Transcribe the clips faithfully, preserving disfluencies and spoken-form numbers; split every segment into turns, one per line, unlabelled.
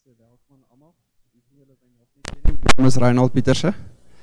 hartlike welkom aan almal. Wie van julle my nog nie ken nie? My naam is Reinald Pieterse.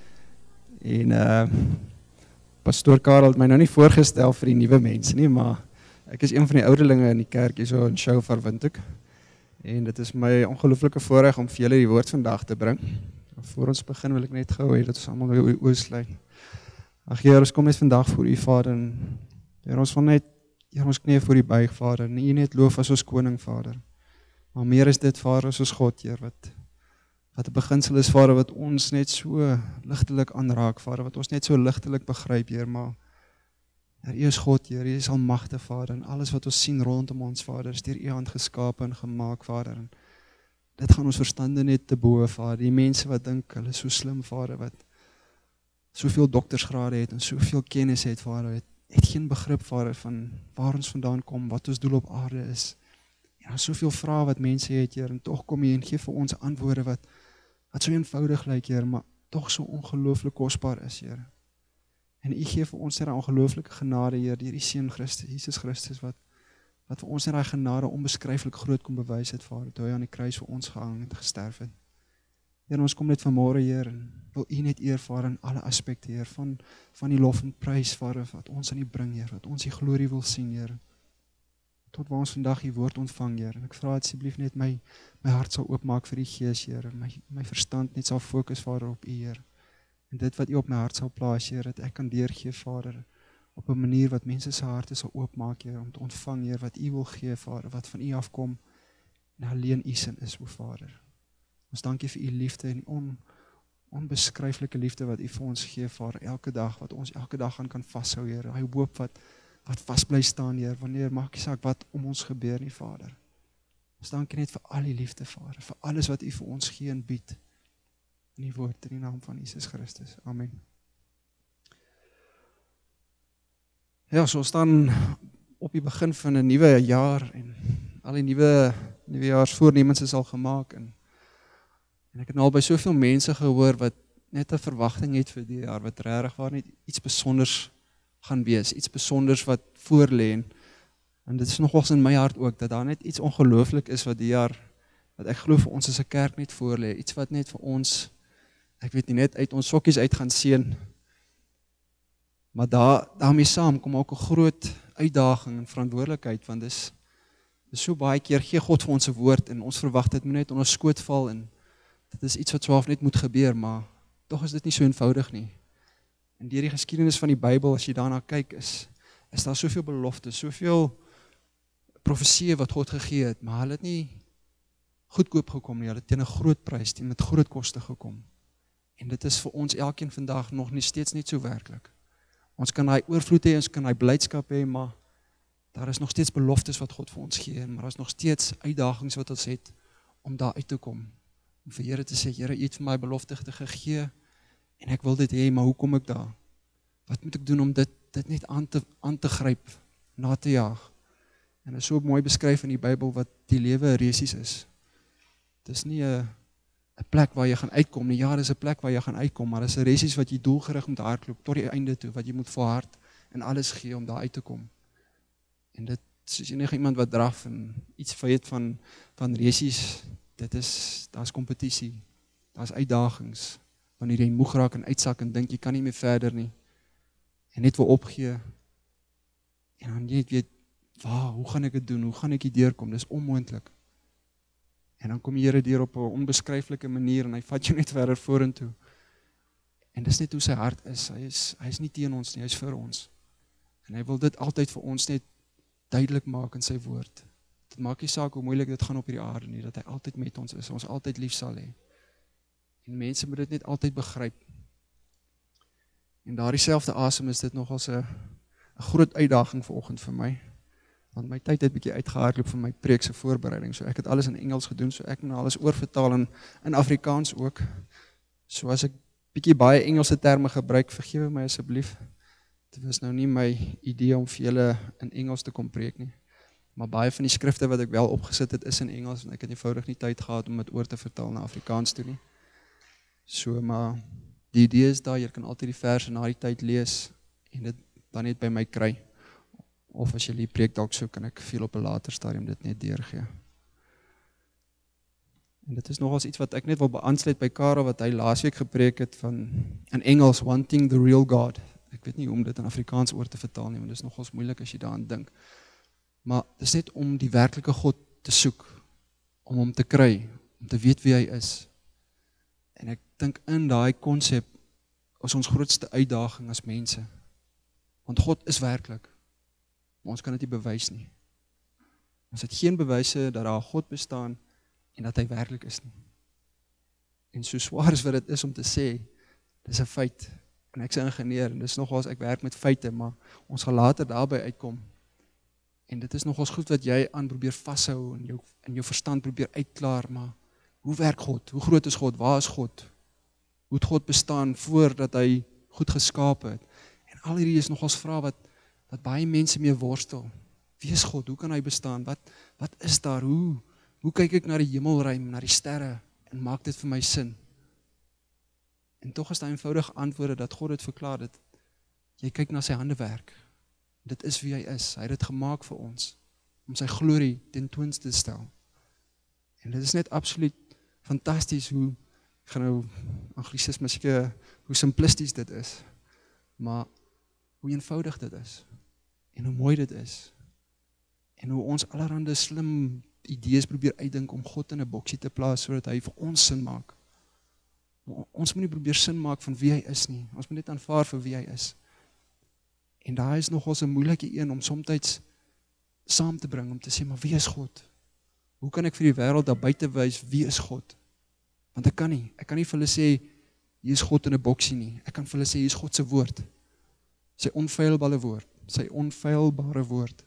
En uh Pastoor Karel het my nou nie voorgestel vir die nuwe mense nie, maar ek is een van die ouderlinge in die kerk hier so in Shofar Windhoek. En dit is my ongelooflike voorreg om vir julle die woord vandag te bring. Voor ons begin wil ek net gou hê dat ons almal nou oë sluit. Ag Here, ons kom net vandag voor U Vader en Here, ons wil net Here, ons knie voor U buig, Vader, en U net loof as ons koning, Vader. Maar meer is dit, Vader, as ons God, Heer, wat wat 'n beginsel is, Vader, wat ons net so ligtelik aanraak, Vader, wat ons net so ligtelik begryp, Heer, maar Heer, U is God, Heer, U is almagtig, Vader, en alles wat ons sien rondom ons, Vader, is deur U hand geskape en gemaak, Vader, en dit gaan ons verstande net te bowe, Vader, die mense wat dink, hulle is so slim, Vader, wat soveel doktersgrade het en soveel kennis het, Vader, het, het geen begrip, Vader, van waar ons vandaan kom, wat ons doel op aarde is. Ja, soveel vrae wat mense het, Heer, en tog kom U en gee vir ons antwoorde wat wat so eenvoudig lyk, Heer, maar tog so ongelooflik kosbaar is, Heer. En U gee vir ons net 'n ongelooflike genade, Heer, deur U Seun Christus, Jesus Christus, wat wat vir ons net daai genade onbeskryflik groot kom bewys het, Vader, toe hy aan die kruis vir ons gehang en gesterf het. Heer, ons kom net vanmôre, Heer, en wil U net eer, Vader, in alle aspekte, Heer, van van die lof en prys, Vader, wat ons aan U bring, Heer, wat ons U glorie wil sien, Heer. Tot waar ons vandag U woord ontvang, Heer, en ek vra asseblief net my my hart sal oopmaak vir die Gees, Heer, my my verstand net sal fokus, Vader, op U, Heer. En dit wat U op my hart sal plaas, Heer, dat ek kan deurgee, Vader, op 'n manier wat mense se harte sal oopmaak, Heer, om te ontvang, Heer, wat U wil gee, Vader, wat van U afkom en alleen U sin is, o Vader. Ons dank U vir U liefde en on, onbeskryflike liefde wat U vir ons gee, Vader, elke dag, wat ons elke dag aan kan vashou, Heer, hy hoop wat wat vast bly staan, Heer, wanneer maak nie saak wat om ons gebeur nie, Vader. Ons dank U net vir al die liefde, Vader, vir alles wat U vir ons gee en bied, in die woord, in die naam van Jesus Christus. Amen. Ja, so ons staan op die begin van 'n nuwe jaar, en al die nuwe nuwejaarsvoornemens is al gemaak, en, en ek het nou al by soveel mense gehoor, wat net 'n verwagting het vir die jaar, wat regtig waar net iets besonders gaan wees, iets besonders wat voorlê, en, en dit is nogals in my hart ook, dat daar net iets ongelooflik is wat die jaar, wat ek glo vir ons as 'n kerk net voorlê, iets wat net vir ons, ek weet nie, net uit ons sokkies uit gaan seën, maar daar, daarmee saam kom ook 'n groot uitdaging en verantwoordelikheid, want dis, dis so baie keer gee God vir ons 'n woord, en ons verwag dit moet net onder skoot val, en dit is iets wat so half net moet gebeur, maar tog is dit nie so eenvoudig nie. En deur die geskiedenis van die Bybel, as jy daarna kyk, is, is daar soveel beloftes, soveel profesieë wat God gegee het, maar hulle het nie goedkoop gekom nie, hulle het teen 'n groot prys, teen met groot koste gekom. En dit is vir ons elkeen vandag nog nie steeds net so werklik. Ons kan daai oorvloed hê, ons kan daai blydskap hê, maar daar is nog steeds beloftes wat God vir ons gee, maar daar is nog steeds uitdagings wat ons het om daar uit te kom. Om vir Here te sê, Here, U het vir my belofte gegee, en ek wil dit hê, maar hoe kom ek daar? Wat moet ek doen om dit, dit net aan te, aan te gryp, na te jaag? En dit is so mooi beskryf in die Bybel, wat die lewe 'n resies is. Dit is nie 'n 'n plek waar jy gaan uitkom nie, ja, dit is 'n plek waar jy gaan uitkom, maar dit is 'n resies wat jy doelgerig moet hardloop, tot die einde toe, wat jy moet volhard, en alles gee om daar uit te kom. En dit, soos enige iemand wat draf, en iets weet van, van resies, dit is, daar is kompetisie, daar is uitdagings, wanneer jy moeg raak en uitsak en dink jy kan nie meer verder nie, en net wil opgee, en dan jy weet, wow, hoe gaan ek dit doen, hoe gaan ek hier deurkom, dit is onmoontlik. En dan kom die Here deur op 'n onbeskryflike manier, en hy vat jou net verder vorentoe. En dis net hoe sy hart is, hy is, hy is nie teen ons nie, hy is vir ons. En hy wil dit altyd vir ons net duidelik maak in sy woord. Dit maak nie saak hoe moeilik dit gaan op hierdie aarde nie, dat hy altyd met ons is, ons altyd lief sal hê. En mense moet dit net altyd begryp. En daardie selfde asem is dit nogals 'n 'n groot uitdaging vanoggend vir my. Want my tyd het bietjie uitgehardloop vir my preek se voorbereiding. So ek het alles in Engels gedoen, so ek moet nou alles oorvertaal in in Afrikaans ook. So as ek bietjie baie Engelse terme gebruik, vergewe my asseblief. Dit was nou nie my idee om vir julle in Engels te kom preek nie. Maar baie van die skrifte wat ek wel opgesit het is in Engels, en ek het eenvoudig nie tyd gehad om dit oor te vertaal na Afrikaans toe nie. So, maar die idee is daar, jy kan altyd die verse na die tyd lees en dit dan net by my kry. Of as jy die preek dalk so, kan ek veel op 'n later stadium dit net deurgee. En dit is nogals iets wat ek net wil beaansluit by Karel, wat hy laasweek gepreek het van, in Engels, wanting the real God. Ek weet nie hoe om dit in Afrikaans oor te vertaal nie, want dit is nogals moeilik as jy daaraan dink. Maar dit is net om die werklike God te soek, om hom te kry, om te weet wie hy is. En ek dink in daai konsep is ons grootste uitdaging as mense. Want God is werklik, maar ons kan dit nie bewys nie. Ons het geen bewyse dat daar God bestaan en dat hy werklik is nie. En so swaar as wat dit is om te sê, dis 'n feit. En ek's 'n ingenieur en dis nogals ek werk met feite, maar ons gaan later daarby uitkom. En dit is nogals goed wat jy aan probeer vashou en jou in jou verstand probeer uitklaar, maar hoe werk God? Hoe groot is God? Waar is God? Hoe het God bestaan voordat hy goed geskape het? En al hierdie is nogals vrae wat wat baie mense mee worstel. Wie is God? Hoe kan hy bestaan? Wat wat is daar? Hoe hoe kyk ek na die hemelruim, na die sterre en maak dit vir my sin? En tog is daar eenvoudige antwoorde dat God dit verklaar dit. Jy kyk na sy handewerk. Dit is wie hy is. Hy het dit gemaak vir ons om sy glorie tentoon te stel. En dit is net absoluut fantasties hoe ek gaan nou anglisisme seker hoe simplisties dit is. Maar hoe eenvoudig dit is en hoe mooi dit is. En hoe ons allerhande slim idees probeer uitdink om God in 'n boksie te plaas sodat hy vir ons sin maak. Ons moet nie probeer sin maak van wie hy is nie. Ons moet net aanvaar vir wie hy is. En daar is nogals 'n moeilike een om soms saam te bring om te sê, maar wie is God? Hoe kan ek vir die wêreld daar buite wys wie is God? Want ek kan nie. Ek kan nie vir hulle sê hier is God in 'n boksie nie. Ek kan vir hulle sê hier is God se woord. Sy onfeilbare woord, sy onfeilbare woord.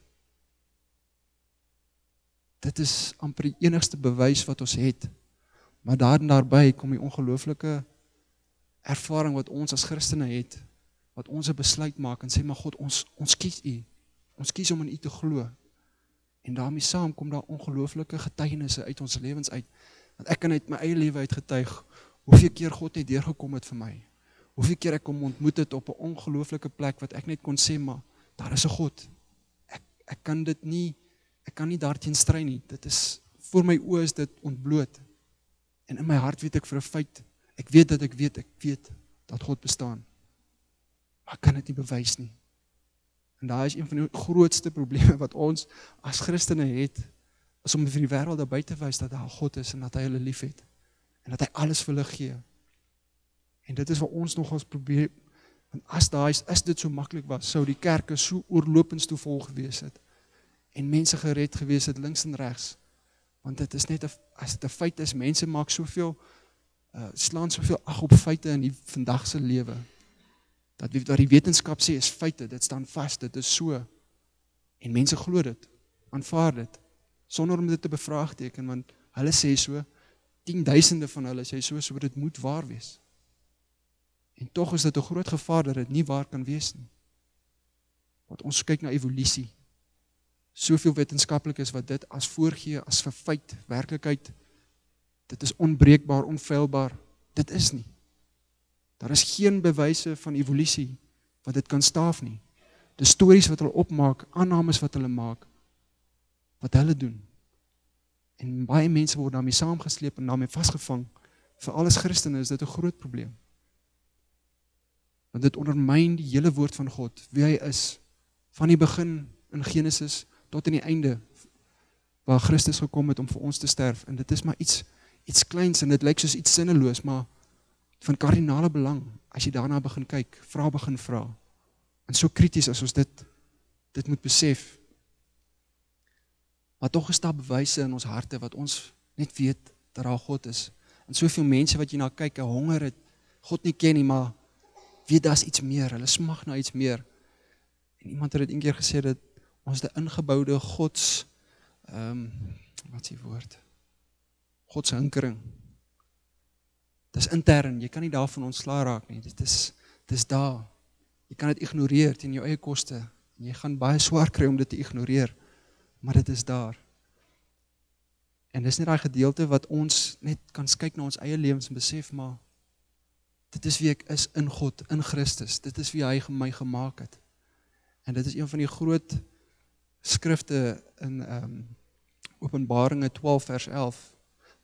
Dit is amper die enigste bewys wat ons het. Maar daar en daarby kom die ongelooflike ervaring wat ons as Christene het, wat ons 'n besluit maak en sê, maar God, ons, ons kies U. Ons kies om in U te glo. En daarmee saam kom daar ongelooflike getuienisse uit ons lewens uit. Want ek kan uit my eie lewe uit getuig, hoeveel keer God net deurgekom het vir my. Hoeveel keer ek hom ontmoet het op 'n ongelooflike plek, wat ek net kon sê, maar daar is 'n God. Ek, ek kan dit nie, ek kan nie daarteen stry nie. Dit is, voor my oë is dit ontbloot. En in my hart weet ek vir 'n feit, ek weet dat ek weet, ek weet dat God bestaan. Maar ek kan dit nie bewys nie. En daar is een van die grootste probleme wat ons as Christene het, is om vir die wêreld daar buite te wys dat daar God is en dat hy hulle lief het. En dat hy alles vir hulle gee. En dit is wat ons nog ons probeer, want as daar is, as dit so maklik was, sou die kerke so oorlopends toe vol gewees het. En mense gered gewees het links en regs. Want dit is net, a, as dit 'n feit is, mense maak soveel, uh, slaan soveel ag op feite in die vandagse lewe. Dat wat die wetenskap sê is feite, dit staan vas, dit is so. En mense glo dit, aanvaar dit, sonder om dit te bevraagteken, want hulle sê so, tienduisende van hulle sê so, so dit moet waar wees. En tog is dit 'n groot gevaar dat dit nie waar kan wees nie. Want ons kyk na evolusie. Soveel wetenskaplik is wat dit as voorgee, as vir feit, werklikheid, dit is onbreekbaar, onfeilbaar, dit is nie. Daar is geen bewyse van evolusie wat dit kan staaf nie. Die stories wat hulle opmaak, aannames wat hulle maak, wat hulle doen. En baie mense word daarmee saamgesleep en daarmee vasgevang. Vir alles Christene is dit 'n groot probleem. Want dit ondermyn die hele woord van God, wie hy is, van die begin in Genesis tot in die einde, waar Christus gekom het om vir ons te sterf. En dit is maar iets, iets kleins en dit lyk soos iets sinneloos, maar van kardinale belang, as jy daarna begin kyk, vra begin vra. En so krities as ons dit, dit moet besef. Maar tog is daar bewyse in ons harte, wat ons net weet, dat daar God is. En soveel mense wat jy na kyk, 'n honger het, God nie ken nie, maar weet daar is iets meer, hulle smag na iets meer. En iemand het dit een keer gesê, dat ons die ingebouwde Gods, um, wat is die woord? Gods hinkering. Dit is intern, jy kan nie daarvan ontslae raak nie, dit is, dit is daar. Jy kan dit ignoreer teen jou eie koste, en jy gaan baie swaar kry om dit te ignoreer, maar dit is daar. En dis net daai gedeelte wat ons net kan kyk na ons eie lewens en besef, maar dit is wie ek is in God, in Christus, dit is wie hy my gemaak het. En dit is een van die groot skrifte in um, Openbaringe twaalf vers elf,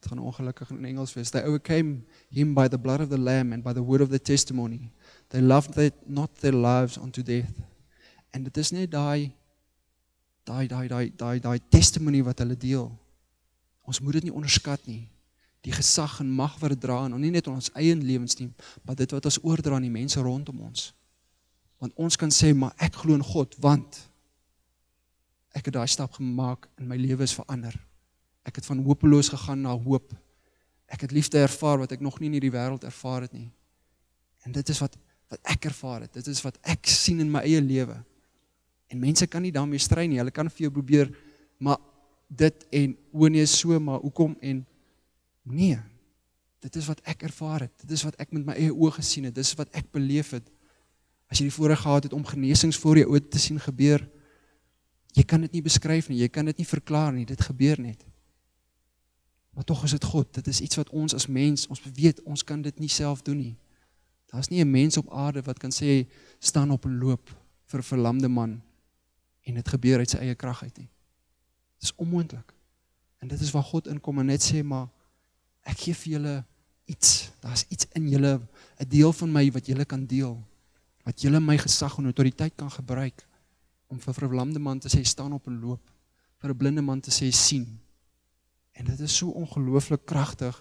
dit gaan ongelukkig in Engels wees, they overcame him by the blood of the lamb and by the word of the testimony. They loved they, not their lives unto death. En dit is net daai, daai, daai, daai, daai, daai testimony wat hulle deel. Ons moet dit nie onderskat nie. Die gesag en mag wat dit dra, en nie net in ons eie lewens nie, maar dit wat ons oordra aan die mense rondom ons. Want ons kan sê, maar ek glo in God, want ek het daai stap gemaak en my lewe is verander. Ek het van hopeloos gegaan na hoop. Ek het liefde ervaar wat ek nog nie in hierdie wêreld ervaar het nie. En dit is wat, wat ek ervaar het. Dit is wat ek sien in my eie lewe. En mense kan nie daarmee stry nie. Hulle kan vir jou probeer, maar dit en, o nee, so, maar hoekom en nee. Dit is wat ek ervaar het. Dit is wat ek met my eie oë gesien het. Dit is wat ek beleef het. As jy die voorreg gehad het om genesings voor jou oë te sien gebeur, jy kan dit nie beskryf nie, jy kan dit nie verklaar nie, dit gebeur net. Maar tog is dit God, dit is iets wat ons as mens, ons weet, ons kan dit nie self doen nie. Daar is nie 'n mens op aarde wat kan sê, staan op 'n loop vir 'n verlamde man, en dit gebeur uit sy eie krag uit nie. Dit is onmoontlik. En dit is waar God inkom en net sê, maar ek gee vir julle iets, daar is iets in julle, 'n deel van my wat julle kan deel, wat julle my gesag en autoriteit kan gebruik, om vir 'n verlamde man te sê, staan op 'n loop, vir 'n blinde man te sê, sien. En dit is so ongelooflik kragtig,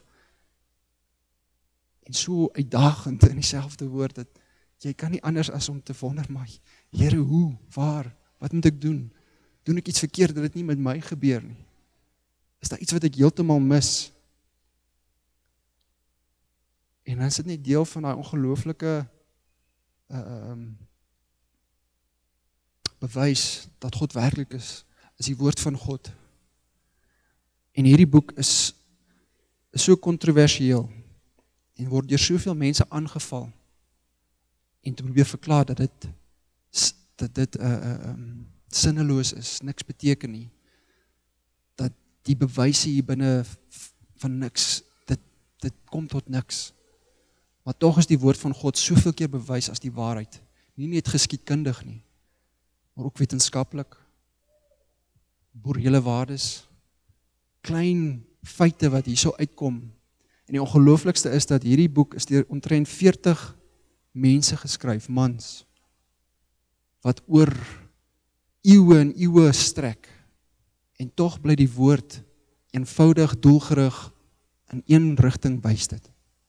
en so uitdagend in dieselfde woord, dat jy kan nie anders as om te wonder, maar Here, hoe, waar, wat moet ek doen? Doen ek iets verkeerd, dat dit nie met my gebeur nie? Is daar iets wat ek heeltemal mis? En dan is dit net deel van daai ongelooflike uh, um, bewys dat God werklik is, is die woord van God. En hierdie boek is, is so kontroversieel en word deur soveel mense aangeval en te probeer verklaar dat dit dat dit uh, uh, um, sinneloos is, niks beteken nie. Dat die bewyse hier binne van niks, dit, dit kom tot niks. Maar tog is die woord van God soveel keer bewys as die waarheid. Nie net geskiedkundig nie, maar ook wetenskaplik, morele waardes, klein feite wat hier so uitkom. En die ongelooflikste is dat hierdie boek is deur omtrent veertig mense geskryf, mans, wat oor eeue en eeue strek, en tog bly die woord eenvoudig, doelgerig, in een rigting wys dit.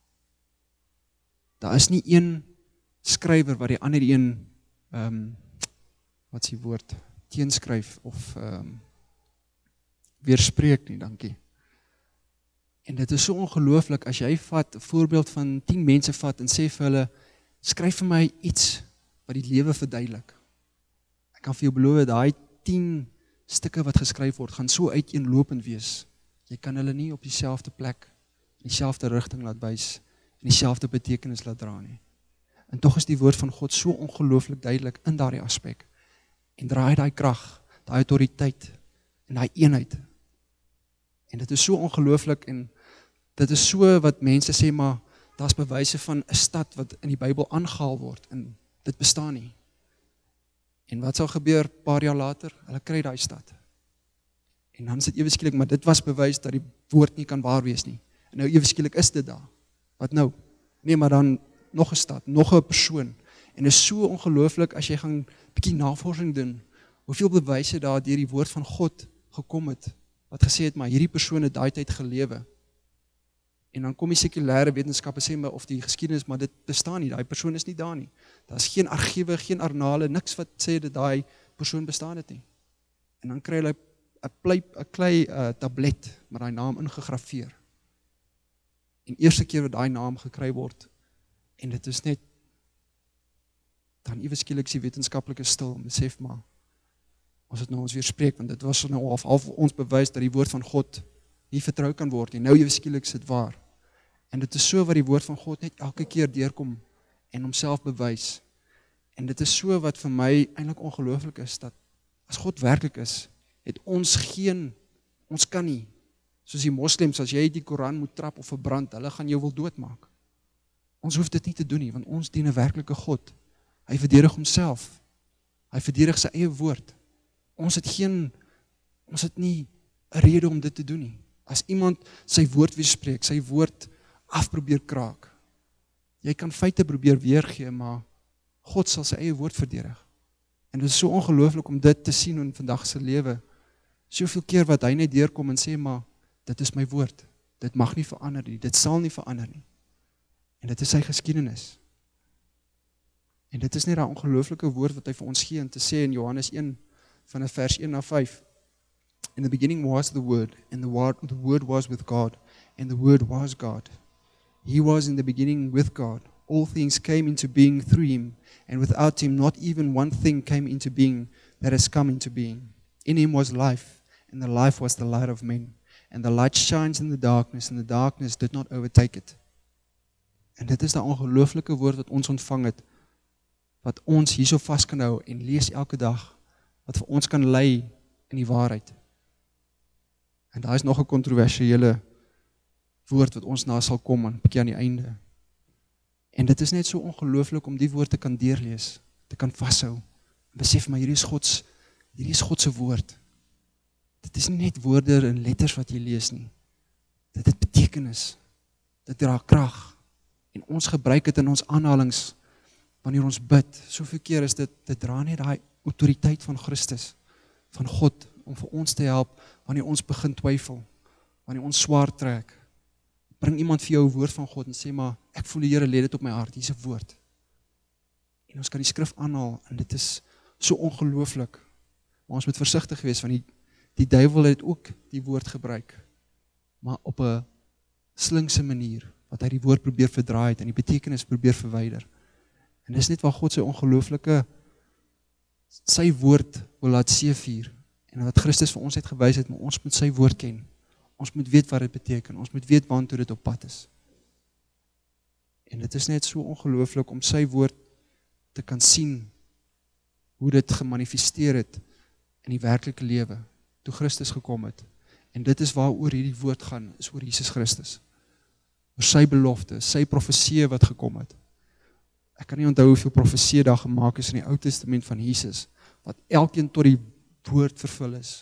Daar is nie een skrywer wat die ander een, um, wat is die woord, teenskryf of um, weerspreek nie, dankie. En dit is so ongelooflik, as jy vat, 'n voorbeeld van tien mense vat en sê vir hulle, skryf vir my iets wat die lewe verduidelik. Ek kan vir jou beloof, daai tien stukke wat geskryf word, gaan so uiteenlopend wees. Jy kan hulle nie op dieselfde plek, in dieselfde rigting laat wys, en dieselfde betekenis laat dra nie. En tog is die woord van God so ongelooflik duidelik in daardie aspek. En draai daai krag, daai autoriteit, en daai eenheid. En dit is so ongelooflik, en dit is so wat mense sê, maar daar is bewyse van 'n stad wat in die Bybel aangehaal word, en dit bestaan nie. En wat sal gebeur paar jaar later? Hulle kry daai stad. En dan is dit ewe skielik, maar dit was bewys dat die woord nie kan waar wees nie. En nou ewe skielik is dit daar. Wat nou? Nee, maar dan nog 'n stad, nog 'n persoon. En dit is so ongelooflik as jy gaan bietjie navorsing doen, hoeveel bewyse daar deur die woord van God gekom het, wat gesê het, maar hierdie persoon het daai tyd gelewe. En dan kom die sekulêre wetenskappe sê, maar of die geskiedenis, maar dit bestaan nie, daai persoon is nie daar nie. Daar is geen argiewe, geen arnale, niks wat sê dat daai persoon bestaan het nie. En dan kry hulle 'n klei, 'n klei uh, tablet met daai naam ingegrafeer. En eerste keer wat daai naam gekry word, en dit is net, dan ewe skielik die wetenskaplike stil, en besef maar, ons het nou ons weer spreek, want dit was nou half, half ons bewys dat die woord van God nie vertrou kan word, en nou ewe skielik is dit waar. En dit is so wat die woord van God net elke keer deurkom, en homself bewys. En dit is so wat vir my eintlik ongelooflik is, dat as God werklik is, het ons geen, ons kan nie, soos die moslems, as jy die Koran moet trap of verbrand, hulle gaan jou wil doodmaak. Ons hoef dit nie te doen nie, want ons dien 'n werklike God. Hy verdedig homself. Hy verdedig sy eie woord. Ons het geen, ons het nie 'n rede om dit te doen nie. As iemand sy woord weerspreek, sy woord afprobeer kraak, jy kan feite probeer weergee, maar God sal sy eie woord verdedig. En dit is so ongelooflik om dit te sien in vandag se lewe. Soveel keer wat hy net deurkom en sê, maar dit is my woord. Dit mag nie verander nie, dit sal nie verander nie. En dit is sy geskiedenis. En dit is net 'n ongelooflike woord wat hy vir ons gee en te sê in Johannes een van vers een na vyf. In the beginning was the word, and the word, the word was with God, and the word was God. He was in the beginning with God. All things came into being through him, and without him not even one thing came into being that has come into being. In him was life, and the life was the light of men. And the light shines in the darkness, and the darkness did not overtake it. En dit is die ongelooflike woord wat ons ontvang het, wat ons hierso vas kan hou en lees elke dag, wat vir ons kan lei in die waarheid. En daar is nog 'n kontroversiële woord wat ons na sal kom, 'n bietjie aan die einde. En dit is net so ongelooflik om die woord te kan deurlees, te kan vashou, en besef, maar hierdie is Gods, hierdie is God se woord. Dit is nie net woorde en letters wat jy lees nie. Dit het betekenis. Dit dra krag. En ons gebruik dit in ons aanhalings wanneer ons bid. Soveel keer is dit, dit dra net daai autoriteit van Christus, van God, om vir ons te help wanneer ons begin twyfel, wanneer ons swaar trek. Bring iemand vir jou 'n woord van God en sê, maar ek voel die Here lê dit op my hart, hier is 'n woord. En ons kan die skrif aanhaal en dit is so ongelooflik. Maar ons moet versigtig wees, want die Die duiwel het ook die woord gebruik, maar op 'n slinkse manier, wat hy die woord probeer verdraai het en die betekenis probeer verwyder. En dis net waar God sy ongelooflike, sy woord wil laat seëvier, en wat Christus vir ons het gewys het, maar ons moet sy woord ken. Ons moet weet wat dit beteken, ons moet weet waartoe dit op pad is. En dit is net so ongelooflik om sy woord te kan sien, hoe dit gemanifesteer het in die werklike lewe, toe Christus gekom het. En dit is waaroor hierdie woord gaan, is oor Jesus Christus. Oor sy belofte, sy profeseë wat gekom het. Ek kan nie onthou hoeveel profeseë daar gemaak is in die Ou Testament van Jesus, wat elkeen tot die woord vervul is.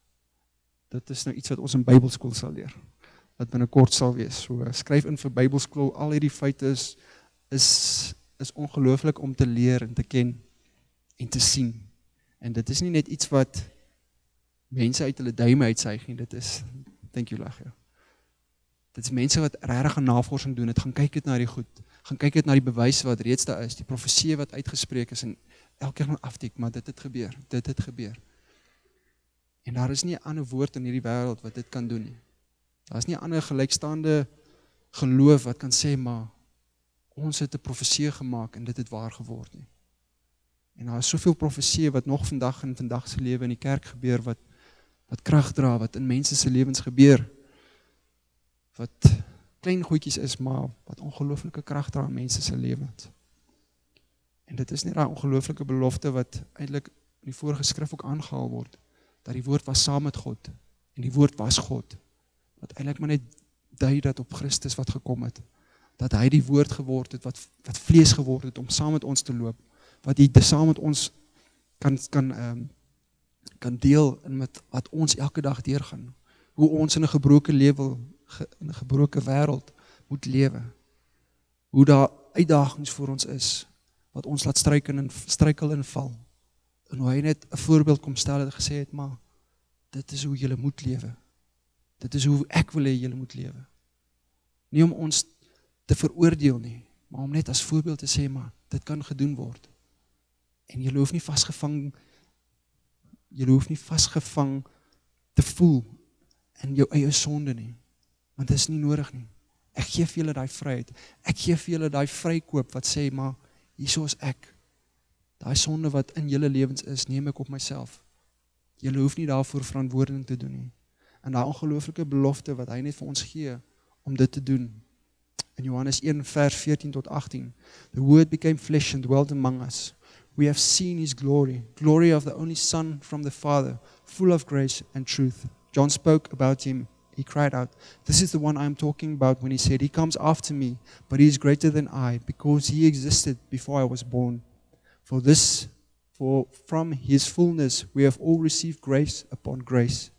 Dit is nou iets wat ons in Bybelskool sal leer, wat binnekort sal wees. So skryf in vir Bybelskool, al hierdie feite is, is, is ongelooflik om te leer en te ken en te sien. En dit is nie net iets wat mense uit hulle duime uitsuig nie, dit is, thank you lag, ja. Dit is mense wat regtig 'n navorsing doen, het gaan kyk het na die goed, gaan kyk het na die bewys wat reeds daar is, die profeseë wat uitgespreek is, en elke keer gaan aftik, maar dit het gebeur, dit het gebeur. En daar is nie 'n ander woord in hierdie wêreld wat dit kan doen nie. Daar is nie 'n ander gelykstaande geloof wat kan sê, maar ons het 'n profeseë gemaak en dit het waar geword nie. En daar is soveel profeseë wat nog vandag in vandag se lewe in die kerk gebeur, wat wat krag dra, wat in mense se lewens gebeur, wat klein goedjies is, maar wat ongelooflike krag dra in mense se lewens. En dit is net daai ongelooflike belofte wat eintlik in die vorige skrif ook aangehaal word, dat die woord was saam met God, en die woord was God, wat eintlik maar net dui dat op Christus wat gekom het, dat hy die woord geword het, wat, wat vlees geword het, om saam met ons te loop, wat hy saam met ons kan, kan, um, kan deel in met wat ons elke dag deurgaan, hoe ons in 'n gebroke lewe, in 'n gebroke wêreld moet lewe, hoe daar uitdagings voor ons is, wat ons laat struikel en, struikel en val, en hoe hy net 'n voorbeeld kom stel en gesê het, maar dit is hoe julle moet lewe, dit is hoe ek wil hê julle moet lewe, nie om ons te veroordeel nie, maar om net as voorbeeld te sê, maar dit kan gedoen word, en julle hoef nie vasgevang, julle hoef nie vasgevang te voel in jou eie sonde nie, want dit is nie nodig nie. Ek gee vir julle daai vryheid, ek gee vir julle daai vrykoop wat sê, maar hierso is ek, daai sonde wat in julle lewens is, neem ek op myself. Julle hoef nie daarvoor verantwoording te doen nie. En daai ongelooflike belofte wat hy net vir ons gee, om dit te doen. In Johannes een vers veertien tot agtien, the word became flesh and dwelt among us. We have seen his glory, glory of the only Son from the Father, full of grace and truth. John spoke about him. He cried out, this is the one I am talking about when he said, he comes after me, but he is greater than I, because he existed before I was born. For this, for from his fullness we have all received grace upon grace.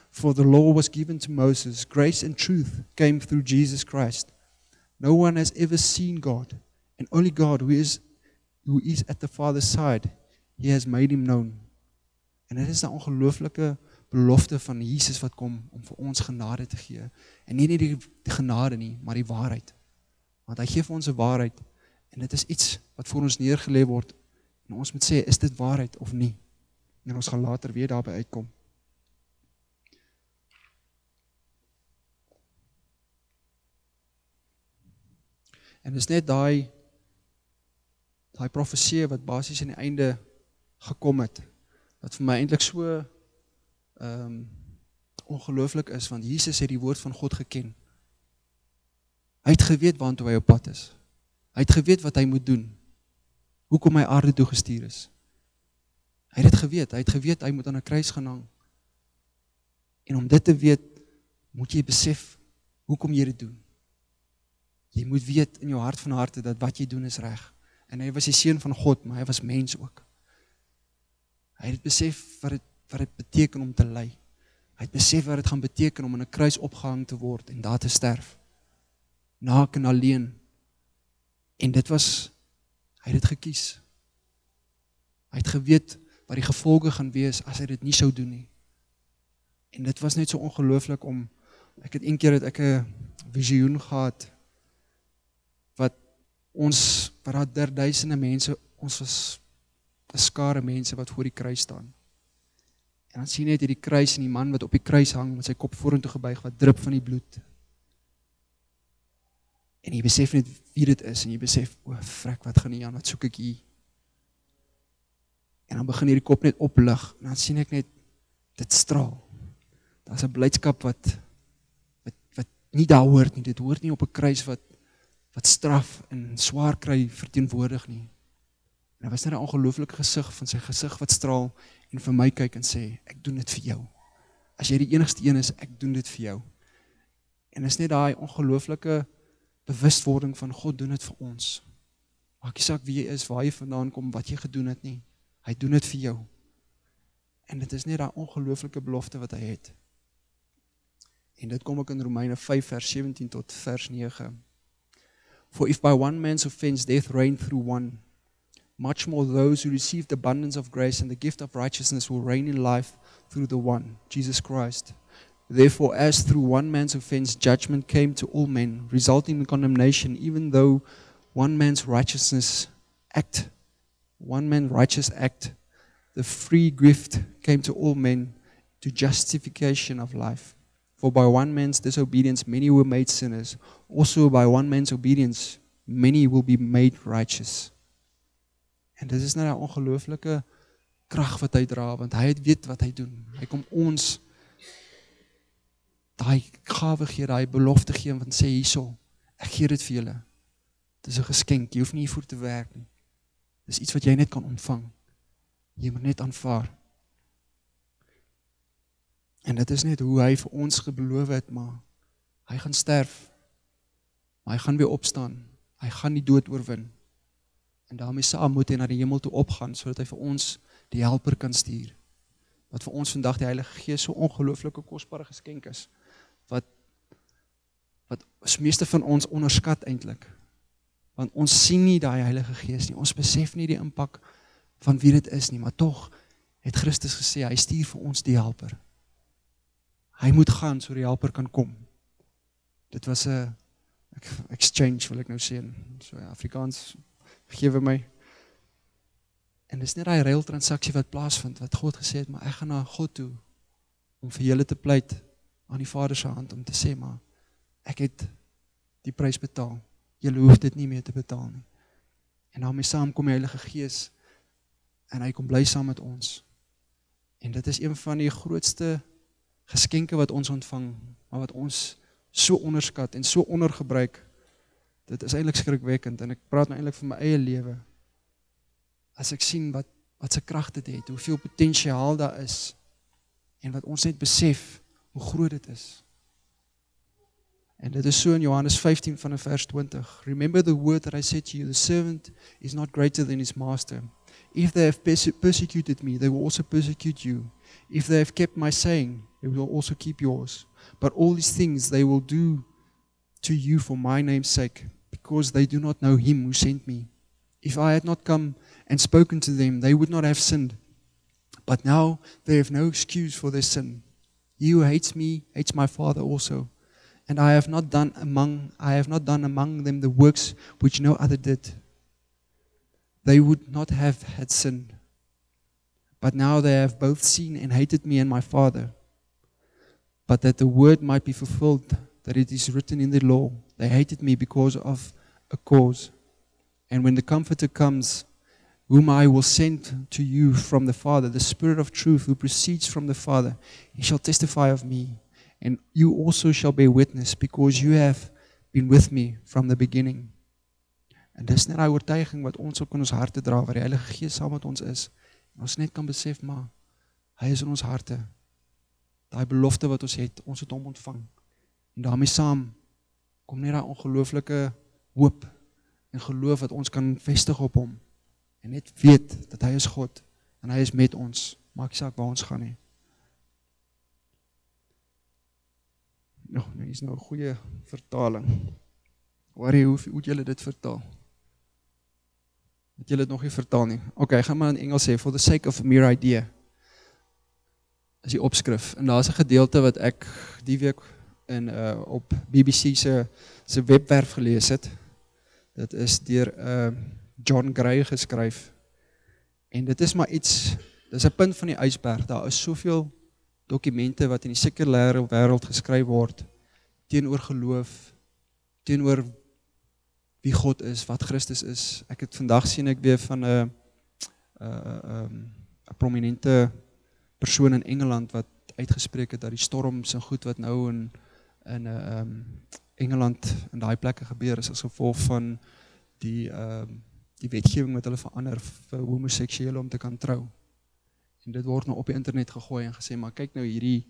For the law was given to Moses, grace and truth came through Jesus Christ. No one has ever seen God, and only God who is, who is at the Father's side, He has made Him known. En dit is 'n ongelooflike belofte van Jesus wat kom om vir ons genade te gee. En nie net die, die genade nie, maar die waarheid. Want hy gee vir ons 'n waarheid, en dit is iets wat voor ons neergelê word, en ons moet sê, is dit waarheid of nie? En ons gaan later weer daarby uitkom. En dis net daai daai profesie wat basies aan die einde gekom het, wat vir my eintlik so um, ongelooflik is, want Jesus het die woord van God geken. Hy het geweet waantoe hy op pad is. Hy het geweet wat hy moet doen, hoekom hy aarde toe gestuur is. Hy het dit geweet, hy het geweet hy moet aan 'n kruis gaan hang. En om dit te weet, moet jy besef hoekom jy dit doen. Jy moet weet in jou hart van harte dat wat jy doen is reg. En hy was die seun van God, maar hy was mens ook. Hy het besef wat dit, wat dit beteken om te ly. Hy het besef wat dit gaan beteken om in 'n kruis opgehang te word en daar te sterf. Naak en alleen. En dit was, hy het dit gekies. Hy het geweet wat die gevolge gaan wees as hy dit nie sou doen nie. En dit was net so ongelooflik om, ek het een keer het ek 'n visioen gehad, wat ons, wat daar der duisende mense, ons was 'n skare mense wat voor die kruis staan. En dan sien jy net hierdie kruis en die man wat op die kruis hang, met sy kop vorentoe gebuig, wat drup van die bloed. En jy besef net wie dit is, en jy besef, o, frek, wat gaan nie aan, wat soek ek hier? En dan begin hierdie kop net oplig, en dan sien ek net, dit straal. Daar is 'n blydskap wat, wat, wat nie daar hoort nie, dit hoort nie op 'n kruis wat, wat straf en swaar kry verteenwoordig nie. En daar was net 'n ongelooflike gesig van sy gesig wat straal, en vir my kyk en sê, ek doen dit vir jou. As jy die enigste een is, ek doen dit vir jou. En is net daai ongelooflike bewustwording van God doen dit vir ons. Maak nie saak wie jy is, waar jy vandaan kom, wat jy gedoen het nie. Hy doen dit vir jou. En dit is net daai ongelooflike belofte wat hy het. En dit kom ook in Romeine vyf vers sewentien tot vers nege. For if by one man's offense death reigned through one, much more those who received abundance of grace and the gift of righteousness will reign in life through the one, Jesus Christ. Therefore, as through one man's offense judgment came to all men, resulting in condemnation, even though one man's righteousness act, one man's righteous act, the free gift came to all men to justification of life. For by one man's disobedience many were made sinners, also by one man's obedience many will be made righteous. En dit is nou 'n ongelooflike krag wat hy dra, want hy het weet wat hy doen. Hy kom ons daai gawe gee, daai belofte gee, want sê hierso, ek gee dit vir julle. Dit is 'n geskenk, jy hoef nie hiervoor te werk nie. Dit is iets wat jy net kan ontvang. Jy moet net aanvaar. En dit is net hoe hy vir ons gebeloof het, maar hy gaan sterf, maar hy gaan weer opstaan, hy gaan die dood oorwin. En daarmee saam moet hy na die hemel toe opgaan, sodat hy vir ons die helper kan stuur. Wat vir ons vandag die Heilige Gees so ongelooflike kosbare geskenk is, wat, wat as meeste van ons onderskat eintlik. Want ons sien nie die Heilige Gees nie, ons besef nie die impak van wie dit is nie, maar tog het Christus gesê, hy stuur vir ons die helper. Hy moet gaan, so die helper kan kom. Dit was 'n exchange, wil ek nou sê, so ja, Afrikaans, gewe my. En dis net daai ruil transaksie wat plaasvind, wat God gesê het, maar ek gaan na God toe, om vir julle te pleit, aan die Vader se hand, om te sê, maar, ek het die prys betaal, julle hoef dit nie meer te betaal nie. En daarmee saam kom die Heilige Gees, en hy kom bly saam met ons. En dit is een van die grootste geskenke wat ons ontvang, maar wat ons so onderskat en so ondergebruik, dit is eintlik skrikwekkend, en ek praat nou eintlik van my eie lewe. As ek sien wat, wat sy krag dit het, hoeveel potensiaal daar is, en wat ons net besef, hoe groot dit is. En dit is so in Johannes vyftien van vers twintig. Remember the word that I said to you, the servant is not greater than his master. If they have persecuted me, they will also persecute you. If they have kept my saying, He will also keep yours. But all these things they will do to you for my name's sake, because they do not know him who sent me. If I had not come and spoken to them, they would not have sinned. But now they have no excuse for their sin. He who hates me hates my Father also. And I have not done among I have not done among them the works which no other did. They would not have had sin. But now they have both seen and hated me and my Father. But that the word might be fulfilled, that it is written in the law, they hated me because of a cause. And when the Comforter comes, whom I will send to you from the Father, the Spirit of truth who proceeds from the Father, he shall testify of me. And you also shall bear witness, because you have been with me from the beginning. En dis net die oortuiging wat ons ook in ons harte dra, waar die Heilige Gees saam met ons is. En ons net kan besef, maar hy is in ons harte. Daai belofte wat ons het, ons het hom ontvang. En daarmee saam kom net daai ongelooflike hoop en geloof wat ons kan vestig op hom. En net weet dat hy is God en hy is met ons. Maak nie saak waar ons gaan nie. Nou, nou is nou 'n goeie vertaling. Waar hoe hoe julle dit vertaal? Het julle dit nog nie vertaal nie? Ok, ek gaan maar in Engels sê, for the sake of a mere idea. Is die opskrif. En daar is 'n gedeelte wat ek die week in uh, op B B C se se webwerf gelees het. Dit is deur uh, John Gray geskryf. En dit is maar iets, dis 'n punt van die ysberg. Daar is soveel dokumente wat in die sekulêre wêreld geskryf word teenoor geloof, teenoor wie God is, wat Christus is. Ek het vandag sien ek weer van 'n 'n 'n prominente persoon in Engeland wat uitgespreek het dat die storms en goed wat nou in in 'n um, Engeland in daai plekke gebeur is as gevolg van die um, die wetgewing wat hulle verander vir homoseksuele om te kan trou. En dit word nou op die internet gegooi en gesê, maar kyk nou hierdie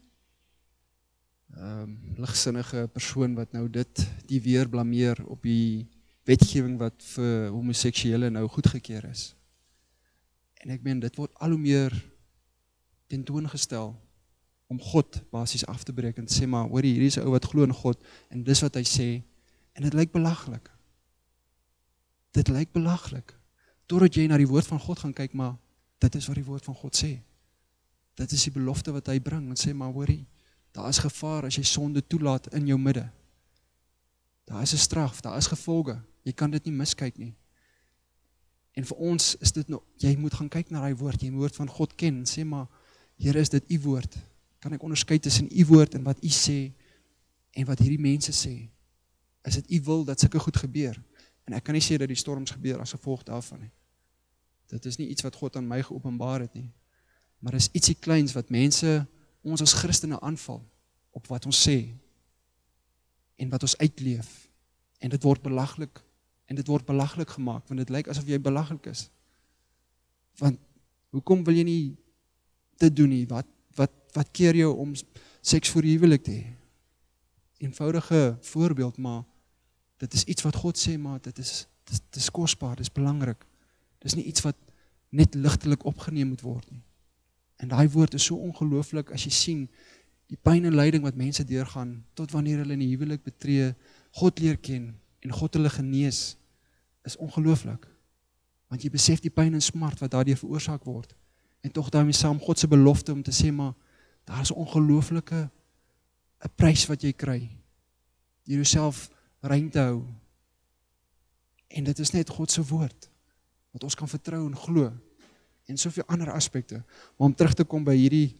um, ligsinnige persoon wat nou dit, die weer blameer op die wetgewing wat vir homoseksuele nou goedgekeur is. En ek meen, dit word al hoe meer tentoongestel om God basies af te breek en te sê, maar hoor hier is 'n ou wat glo in God en dis wat hy sê en dit lyk belaglik. Dit lyk belaglik. Totdat jy na die woord van God gaan kyk, maar dit is wat die woord van God sê. Dit is die belofte wat hy bring en sê, maar hoorie, daar is gevaar as jy sonde toelaat in jou midde. Daar is 'n straf, daar is gevolge. Jy kan dit nie miskyk nie. En vir ons is dit nou, jy moet gaan kyk na daai woord, jy moet die woord van God ken en sê, maar Here, is dit u woord? Kan ek onderskei tussen u woord en wat u sê en wat hierdie mense sê? Is dit u wil dat sulke goed gebeur? En ek kan nie sê dat die storms gebeur as gevolg daarvan nie. Dit is nie iets wat God aan my geopenbaar het nie. Maar is ietsie kleins wat mense, ons as Christene aanval op wat ons sê en wat ons uitleef. En dit word belaglik en dit word belaglik gemaak, want dit lyk asof jy belaglik is. Want hoekom wil jy nie dit doen nie? Wat wat wat keer jou om seks voor die huwelik te hê? Eenvoudige voorbeeld, maar dit is iets wat God sê, maar dit is dit is kosbaar, dit is belangrik. Dit is nie iets wat net ligtelik opgeneem moet word nie. En daai woord is so ongelooflik as jy sien die pyn en lyding wat mense deurgaan tot wanneer hulle in die huwelik betree, God leer ken en God hulle genees, is ongelooflik. Want jy besef die pyn en smart wat daardeur veroorsaak word. En tog daarmee saam God se belofte om te sê, maar daar is 'n ongelooflike 'n prys wat jy kry. Jy jouself rein te hou. En dit is net God se woord wat ons kan vertrou en glo. En soveel ander aspekte. Maar om terug te kom by hierdie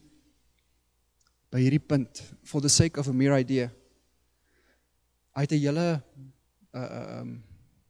by hierdie punt, for the sake of a mere idea. Uit 'n hele uh, um,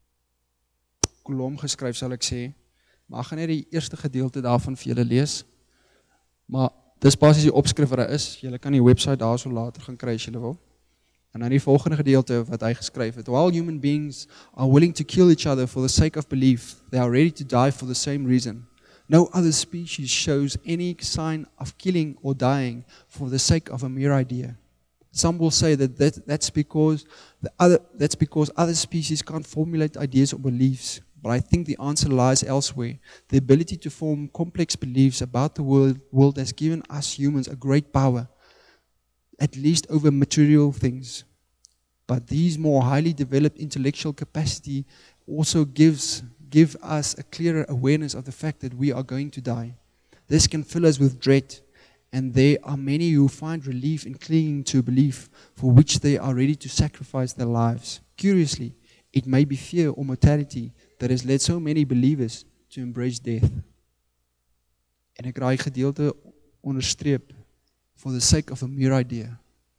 kolom geskryf, sal ek sê. Maar ek gaan net die eerste gedeelte daarvan vir julle lees. Maar dis basies die opskrif wat daar is. Julle kan die website daar so later gaan kry as julle wil. En dan die volgende gedeelte wat hy geskryf het. While human beings are willing to kill each other for the sake of belief, they are ready to die for the same reason. No other species shows any sign of killing or dying for the sake of a mere idea. Some will say that, that that's because the other that's because other species can't formulate ideas or beliefs. But I think the answer lies elsewhere. The ability to form complex beliefs about the world, world has given us humans a great power. at least over material things. But these more highly developed intellectual capacity also gives give us a clearer awareness of the fact that we are going to die. This can fill us with dread, and there are many who find relief in clinging to a belief for which they are ready to sacrifice their lives. Curiously, it may be fear or mortality that has led so many believers to embrace death. En ek raai gedeelte onderstreep, for the sake of a mere idea.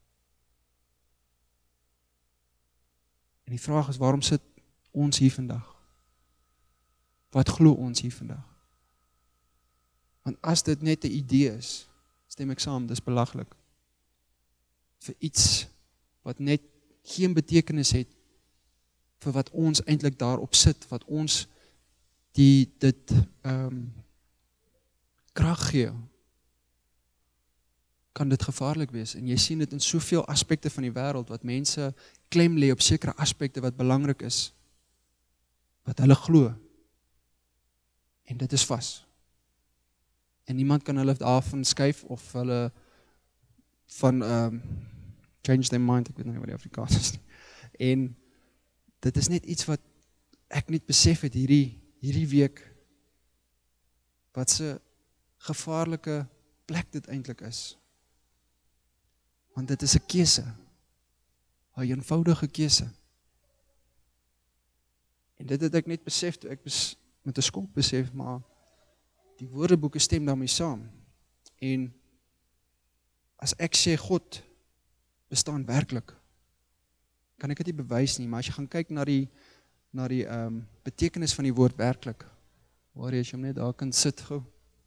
En die vraag is, waarom sit ons hier vandag? Wat glo ons hier vandag? Want as dit net 'n idee is, stem ek saam, dis belaglik. Vir iets wat net geen betekenis het vir wat ons eintlik daarop sit, wat ons die dit um, krag gee, kan dit gevaarlik wees. En jy sien dit in soveel aspekte van die wêreld, wat mense klem lê op sekere aspekte wat belangrik is, wat hulle glo. En dit is vas. En niemand kan hulle daarvan skuif of hulle van um, change their mind, ek weet nie wat die Afrikaans is nie. En dit is net iets wat ek net besef het hierdie, hierdie week, wat se gevaarlike plek dit eintlik is. Want dit is 'n keuse, 'n eenvoudige keuse. En dit het ek net besef, toe ek bes, met 'n skok besef, maar die woordeboeke stem daarmee saam. En as ek sê God bestaan werklik, kan ek dit nie bewys nie, maar as jy gaan kyk na die, na die um, betekenis van die woord werklik, waar jy hom net daar kan sit gou,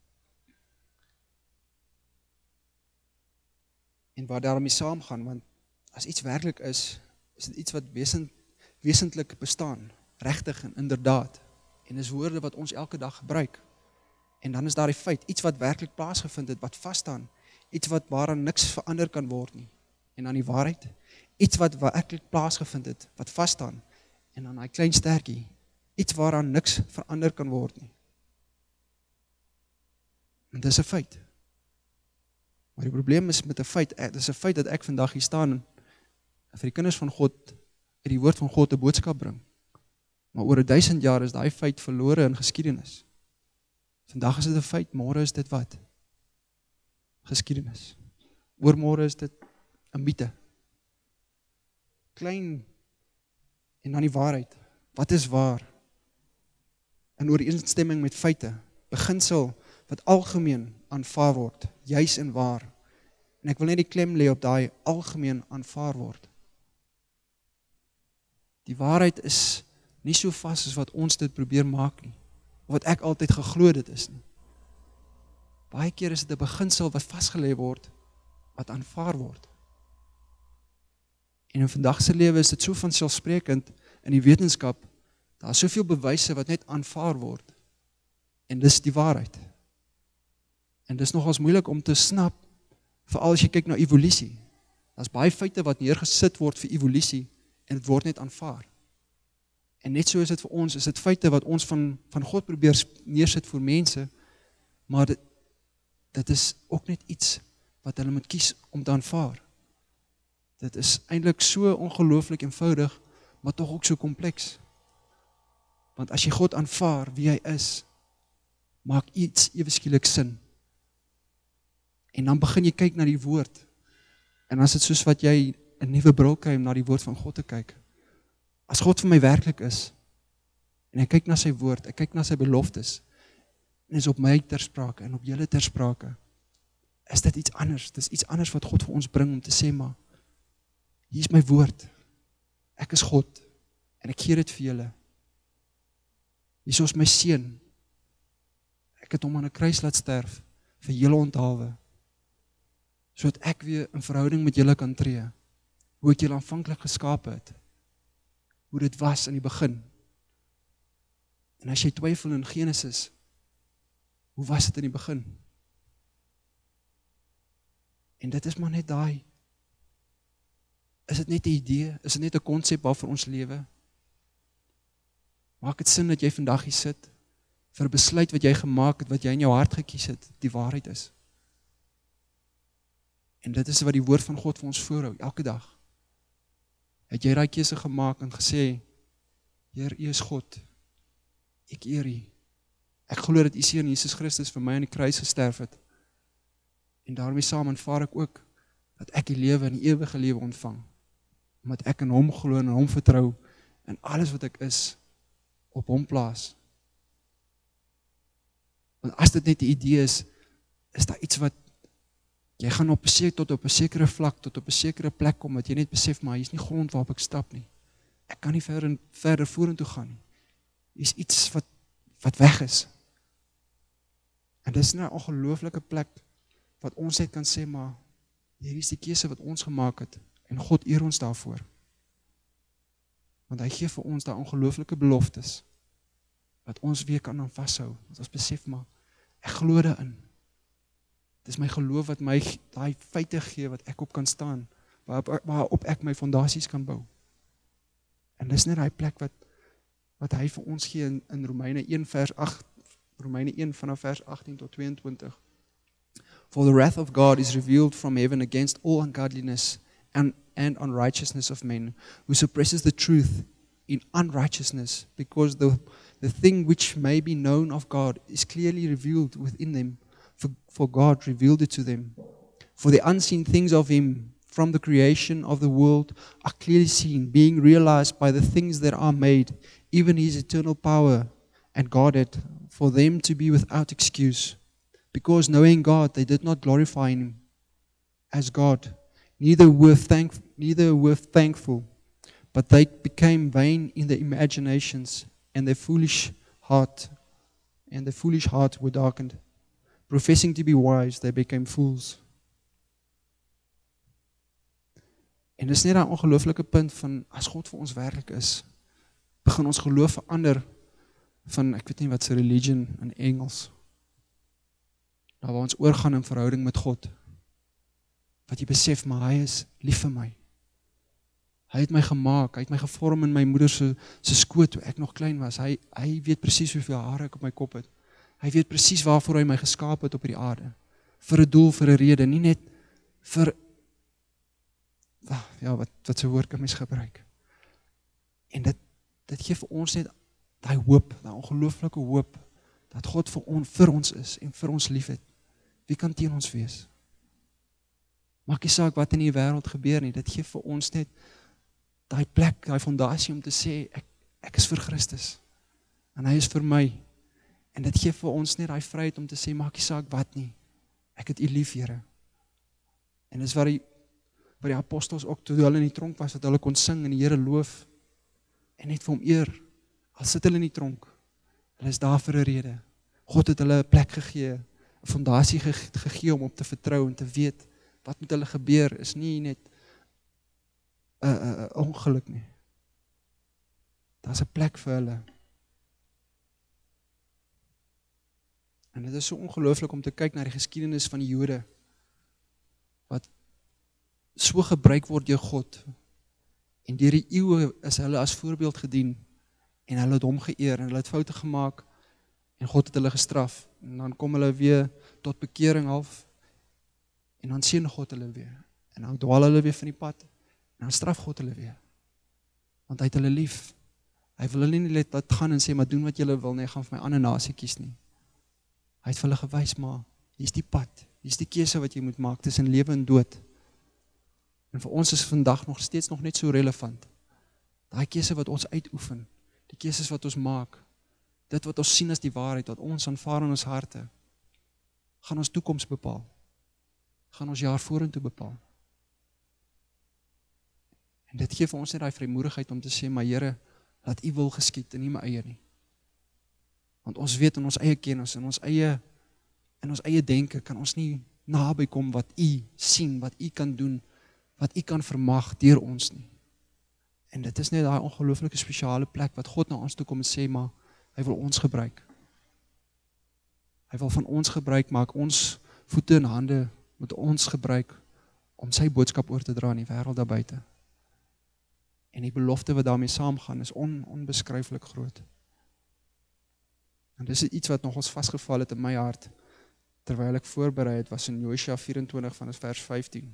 en waar daarmee saamgaan, want as iets werklik is, is dit iets wat wesent, wesentlik bestaan, regtig en inderdaad, en is woorde wat ons elke dag gebruik, en dan is daar die feit, iets wat werklik plaasgevind het, wat vaststaan, iets wat waaraan niks verander kan word nie, en dan die waarheid, iets wat werklik plaasgevind het, wat vaststaan, en dan die klein sterkie, iets waaraan niks verander kan word nie. En dit is 'n feit. Maar die probleem is met 'n feit, dit is 'n feit dat ek vandag hier staan, en vir die kinders van God, uit die woord van God 'n boodskap bring. Maar oor 'n duisend jaar is daai feit verlore in geskiedenis. Vandag is dit 'n feit, môre is dit wat? Geskiedenis. Oormôre is dit 'n mite. Klein en dan die waarheid. Wat is waar? In ooreenstemming met feite, beginsel wat algemeen aanvaar word, juis en waar. En ek wil net die klem lê op daai algemeen aanvaar word. Die waarheid is nie so vas as wat ons dit probeer maak nie, of wat ek altyd geglo dit is nie. Baie keer is dit 'n beginsel wat vasgelê word, wat aanvaar word. En in vandag se lewe is dit so vanselfsprekend in die wetenskap, daar is soveel bewyse wat net aanvaar word, en dis die waarheid. En dis nogals moeilik om te snap, veral as jy kyk na evolusie. Daar's baie feite wat neergesit word vir evolusie, en dit word net aanvaar. En net so is dit vir ons, is dit feite wat ons van, van God probeer neersit vir mense, maar dit, dit is ook net iets wat hulle moet kies om te aanvaar. Dit is eintlik so ongelooflik eenvoudig, maar tog ook so kompleks. Want as jy God aanvaar wie hy is, maak iets ewe skielik sin. En dan begin jy kyk na die woord, en as dit soos wat jy 'n nuwe bril kry om na die woord van God te kyk. As God vir my werklik is, en ek kyk na sy woord, ek kyk na sy beloftes, en is op my tersprake, en op julle tersprake, is dit iets anders, dit is iets anders wat God vir ons bring om te sê, maar, hier is my woord, ek is God, en ek gee dit vir julle. Hier is my seun, ek het hom aan 'n kruis laat sterf, vir julle onthaalwe, sodat ek weer in verhouding met julle kan tree, hoe ek julle aanvanklik geskape het, hoe dit was in die begin. En as jy twyfel in Genesis, hoe was dit in die begin? En dit is maar net daai, is dit net 'n idee, is dit net 'n konsep waarvoor ons lewe? Maak dit sin dat jy vandag hier sit, vir 'n besluit wat jy gemaak het, wat jy in jou hart gekies het, die waarheid is? En dit is wat die woord van God vir ons voorhou, elke dag. Het jy daai keuse gemaak en gesê, Heer, U is God, ek eer U. Ek glo dat U Seun Jesus Christus vir my aan die kruis gesterf het. En daarmee saam aanvaar ek ook dat ek die lewe en die ewige lewe ontvang. Omdat ek in Hom glo en in Hom vertrou en alles wat ek is op Hom plaas. Want as dit net die idee is, is daar iets wat jy gaan op tot op 'n sekere vlak, tot op 'n sekere plek kom, wat jy net besef, maar hier is nie grond waarop ek stap nie. Ek kan nie verder, verder vorentoe gaan nie. Hier is iets wat, wat weg is. En dis nou 'n ongelooflike plek, wat ons net kan sê, maar hier is die keuse wat ons gemaak het, en God eer ons daarvoor. Want hy gee vir ons daai ongelooflike beloftes, wat ons weer kan aan vashou, wat ons besef, maar ek glo daarin. Dit is my geloof wat my daai feite gee, wat ek op kan staan, waarop, waarop ek my fondasies kan bou. En dis net daai plek wat, wat hy vir ons gee in, in Romeine een vers agt, Romeine een vanaf vers agttien tot tweeëntwintig. For the wrath of God is revealed from heaven against all ungodliness and, and unrighteousness of men, who suppresses the truth in unrighteousness, because the, the thing which may be known of God is clearly revealed within them, for, for God revealed it to them. For the unseen things of Him from the creation of the world are clearly seen, being realized by the things that are made, even His eternal power and Godhead, for them to be without excuse. Because knowing God, they did not glorify Him as God, neither were, thank, neither were thankful, but they became vain in their imaginations, and their foolish heart, and their foolish heart were darkened. Professing to be wise, they became fools. En dis net 'n ongelooflike punt van, as God vir ons werklik is, begin ons geloof verander van, ek weet nie wat se religion in Engels, daar waar ons oorgaan in verhouding met God, wat jy besef, maar hy is lief vir my. Hy het my gemaak, hy het my gevorm in my moeder se, se skoot, toe ek nog klein was. Hy, hy weet presies hoeveel hare ek op my kop het. Hy weet presies waarvoor hy my geskaap het op die aarde. Vir 'n doel, vir 'n rede, nie net vir, ja, wat, wat so woord kan mens gebruik. En dit, dit gee vir ons net daai hoop, daai ongelooflike hoop, dat God vir ons, vir ons is en vir ons lief het. Wie kan teen ons wees? Maak nie saak wat in die wêreld gebeur nie, dit gee vir ons net daai plek, daai fondasie om te sê, ek, ek is vir Christus, en hy is vir my, en dit gee vir ons net daai vryheid om te sê, maak nie saak wat nie, ek het U lief, Here. En dis waar die, waar die apostels ook, toe hulle in die tronk was, dat hulle kon sing en die Here loof, en net vir hom eer, al sit hulle in die tronk, hulle is daar vir 'n rede. God het hulle 'n plek gegee, 'n fondasie gegee om op te vertrou en te weet, wat met hulle gebeur, is nie net 'n uh, uh, uh, ongeluk nie. Daar's 'n plek vir hulle. En dit is so ongelooflik om te kyk na die geskiedenis van die Jode, wat so gebruik word deur God, en deur die eeue is hulle as voorbeeld gedien, en hulle het hom geëer, en hulle het foute gemaak, en God het hulle gestraf, en dan kom hulle weer tot bekering half, en dan seën God hulle weer, en dan dwaal hulle weer van die pad, en dan straf God hulle weer, want hy het hulle lief. Hy wil hulle nie let dat gaan en sê, maar doen wat julle wil, nie, gaan vir my ander nasie kies nie. Hy het vir hulle gewys, maar hier is die pad, hier is die keuse wat jy moet maak, tussen lewe en dood. En vir ons is vandag nog steeds nog net so relevant. Daai keuse wat ons uitoefen, die keuses wat ons maak, dit wat ons sien as die waarheid, wat ons aanvaar in ons harte, gaan ons toekoms bepaal, gaan ons jaar vorentoe bepaal. En dit gee vir ons net daai vrymoedigheid om te sê, maar Here, laat U wil geskied en nie my eie nie. Want ons weet in ons eie kennis, in ons eie, in ons eie denke, kan ons nie naby kom wat U sien, wat U kan doen, wat U kan vermag deur ons nie. En dit is net daai ongelooflike spesiale plek, wat God na ons toe kom en sê, maar hy wil ons gebruik. Hy wil van ons gebruik, maak ons voete en hande, moet ons gebruik, om sy boodskap oor te dra in die wêreld daar buite. En die belofte wat daarmee saamgaan, is on, onbeskryflik groot. En dis iets wat nog ons vastgeval het in my hart, terwyl ek voorberei het, was in Josua vyf-en-twintig vanaf vers vyftien.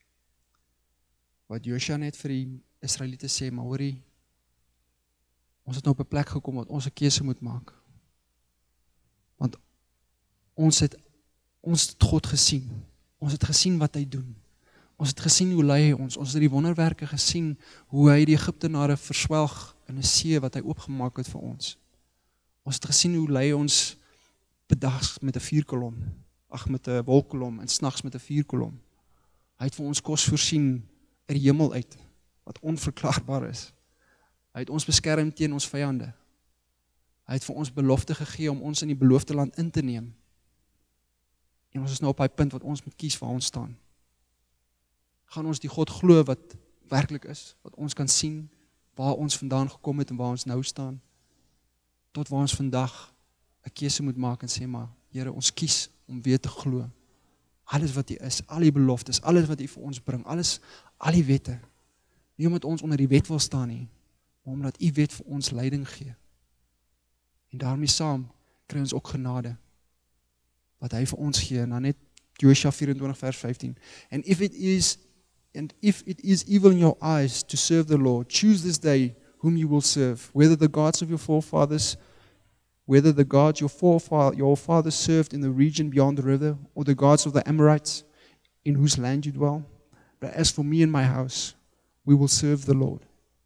Wat Josua net vir die Israeliete sê, maar hoorie, ons het nou op 'n plek gekom wat ons 'n keuse moet maak. Want ons het ons het God gesien. Ons het gesien wat hy doen. Ons het gesien hoe lei hy ons. Ons het die wonderwerke gesien hoe hy die Egiptenare verswelg in 'n see wat hy oopgemaak het vir ons. Ons het gesien hoe lei ons bedags met 'n vuurkolom, ag met 'n wolkkolom en snags met 'n vuurkolom. Hy het vir ons kos voorsien uit die hemel uit wat onverklaarbaar is. Hy het ons beskerm teen ons vyande. Hy het vir ons belofte gegee om ons in die beloofde land in te neem. En ons is nou op hy punt wat ons moet kies waar ons staan. Gaan ons die God glo wat werklik is, wat ons kan sien, waar ons vandaan gekom het en waar ons nou staan, tot waar ons vandag 'n keuse moet maak en sê maar, Here, ons kies om weer te glo. Alles wat U is, al die beloftes, alles wat U vir ons bring, alles, al die wette. Nie omdat ons onder die wet wil staan nie, maar omdat U wet vir ons leiding gee. En daarmee saam kry ons ook genade wat hy vir ons gee. En dan net Josua vyf-en-twintig vers vyftien. And if it is and if it is evil in your eyes to serve the Lord, choose this day whom you will serve, whether the gods of your forefathers, whether the gods your forefathers your fathers served in the region beyond the river, or the gods of the Amorites in whose land you dwell. But as for me and my house, we will serve the Lord.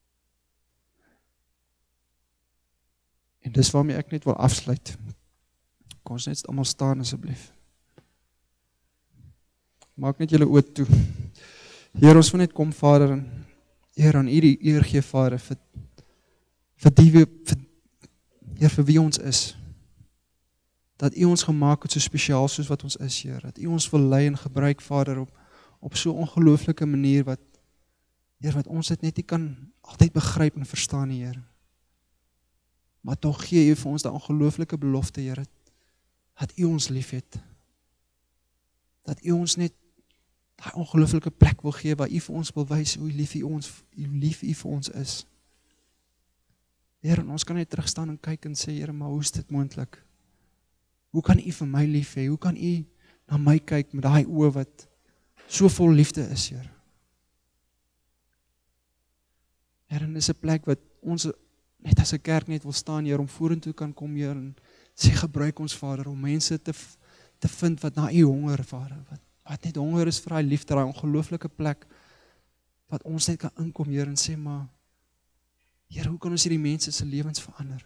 En dis waarmee ek net wil afsluit. Kom ons net almal staan asseblief. Maak net julle oë toe. Heer, ons wil net kom, Vader, en eer aan U die eer gee, Vader, vir, vir die vir, Heer, vir wie ons is. Dat U ons gemaak het so spesiaal soos wat ons is, Heer. Dat U ons wil lei en gebruik, Vader, op, op so ongelooflike manier wat, Heer, wat ons dit net nie kan altyd begryp en verstaan, Heer. Maar tog gee U vir ons die ongelooflike belofte, Heer, dat U ons lief het. Dat U ons net die ongelooflike plek wil gee, waar U vir ons wil wys hoe lief U ons, hoe lief U vir ons is. Heer, en ons kan net terugstaan en kyk en sê, Heer, maar hoe is dit moontlik? Hoe kan U vir my lief hê? Hoe kan U na my kyk met daai oë wat so vol liefde is, Heer? Heer, en dis 'n plek wat ons net as 'n kerk net wil staan, Heer, om vorentoe kan kom, Heer, en sê, gebruik ons, Vader, om mense te, te vind wat na U honger, Vader, wat, wat net honger is vir daai liefde, daai ongelooflike plek, wat ons net kan inkom, Heer, en sê, maar, Heer, hoe kan ons hierdie mense se lewens verander?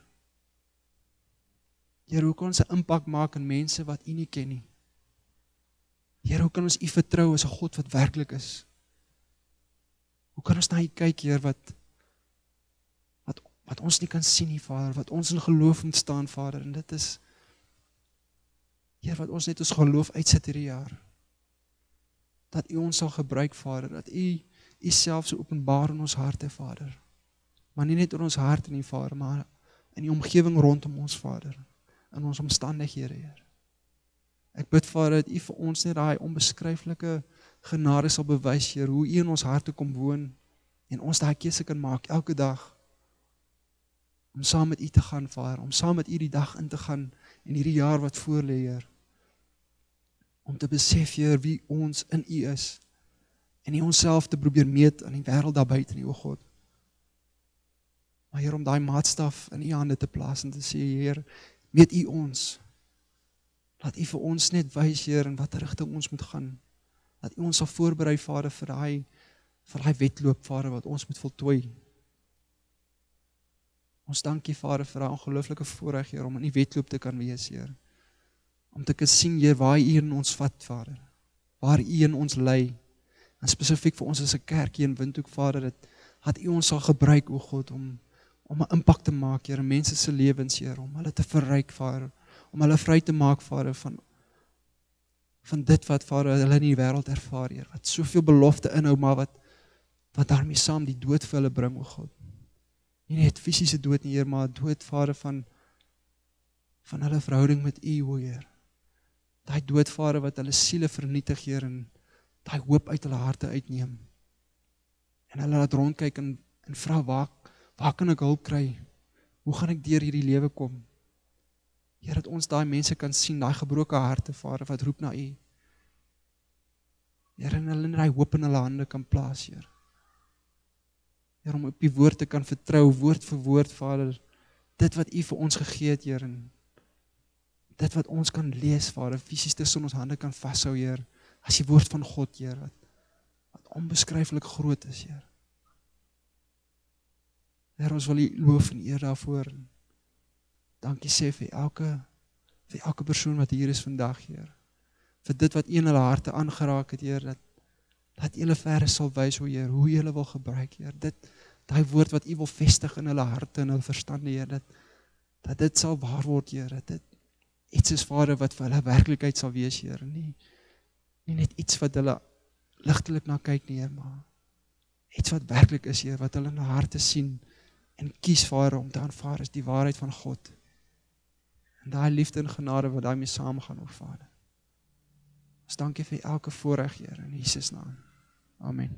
Heer, hoe kan ons 'n impak maak in mense wat U nie ken nie? Heer, hoe kan ons U vertrou as 'n God wat werklik is? Hoe kan ons na U kyk, Heer, wat, wat, wat ons nie kan sien nie, Vader, wat ons in geloof moet staan, Vader, en dit is, Heer, wat ons net ons geloof uitsit hierdie jaar. Dat U ons sal gebruik, Vader, dat U U self so openbaar in ons harte, Vader. Maar nie net in ons harte nie, Vader, maar in die omgewing rondom ons, Vader, in ons omstandighede, Heer. Ek bid, Vader, dat U vir ons net daai onbeskryflike genade sal bewys, Heer, hoe U in ons harte kom woon, en ons daai keuse kan maak, elke dag, om saam met U te gaan, Vader, om saam met U die dag in te gaan, en hierdie jaar wat voor lê, Heer, om te besef, Heer, wie ons in U is, en nie onsself te probeer meet aan die wêreld daar buite nie, o God. Maar Heer, om daai maatstaf in U hande te plaas en te sê, Heer, meet U ons. Laat U vir ons net wys, Heer, in watter rigting ons moet gaan. Dat U ons sal voorberei, Vader, vir daai vir daai wedloop, Vader, wat ons moet voltooi. Ons dankie, Vader, vir daai ongelooflike voorreg, Heer, om in die wedloop te kan wees, Heer. Om te kan sien, Heer, waar U in ons vat, Vader. Waar U in ons lei. En spesifiek vir ons as 'n kerk hier in Windhoek, Vader, dat, dat U ons sal gebruik, o God, om om 'n impak te maak, Heer, in mense se lewens, Heer, om hulle te verryk, Vader, om hulle vry te maak, Vader, van van dit wat, Vader, hulle in die wêreld ervaar, Heer, wat soveel belofte inhou, maar wat wat daarmee saam die dood vir hulle bring, o God. Nie net fisiese dood nie, Heer, maar dood, Vader, van van hulle verhouding met U, o Heer. Daai dood, Vader, wat hulle siele vernietig, Heer, en daai hoop uit hulle harte uitneem. En hulle laat rondkyk en, en vra, waar, waar kan ek hulp kry? Hoe gaan ek deur hierdie lewe kom? Here, dat ons daai mense kan sien, daai gebroke harte, Vader, wat roep na U. Here, en hulle daai hoop in hulle hande kan plaas, Here. Here, om op U woord te kan vertrou, woord vir woord, Vader, dit wat U vir ons gegee het, Here, en dit wat ons kan lees, Vader, fisies tussen ons hande kan vashou, Here, as die woord van God, Here, wat, wat onbeskryflik groot is, Here. Here, ons wil U loof en eer daarvoor. Dankie sê vir elke, vir elke persoon wat hier is vandag, Here. Vir dit wat U in hulle harte aangeraak het, Here, dat, dat U hulle verre sal wys, o Heer, hoe U hulle wil gebruik, Heer. Dit, daai woord wat U wil vestig in hulle harte en hulle verstande, Heer, dat, dat dit sal waar word, Heer, dat dit iets is, Vader, wat vir hulle werklikheid sal wees, Heer. Nie, nie net iets wat hulle ligtelik na kyk nie, Heer, maar iets wat werklik is, Heer, wat hulle in hulle harte sien en kies, Vader, om te aanvaar is die waarheid van God. En daai liefde en genade wat daarmee saamgaan, o Vader. Ons dankie vir elke voorreg, Heer, in Jesus naam. Amen.